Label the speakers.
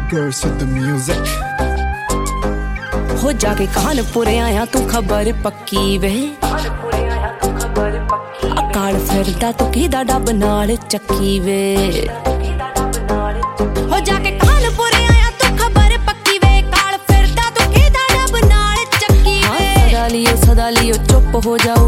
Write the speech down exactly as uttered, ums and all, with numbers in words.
Speaker 1: Girls with the music.
Speaker 2: हो जाके कानपुरे आया तू खबर पक्की वे अकाल फिरदा तू किदा डब नाल चक्की वे हो जाके कानपुरे आया तू खबर पक्की वे काल फिरदा तू किदा डब नाल चक्की वे सदा लियो सदा लियो चुप हो जाओ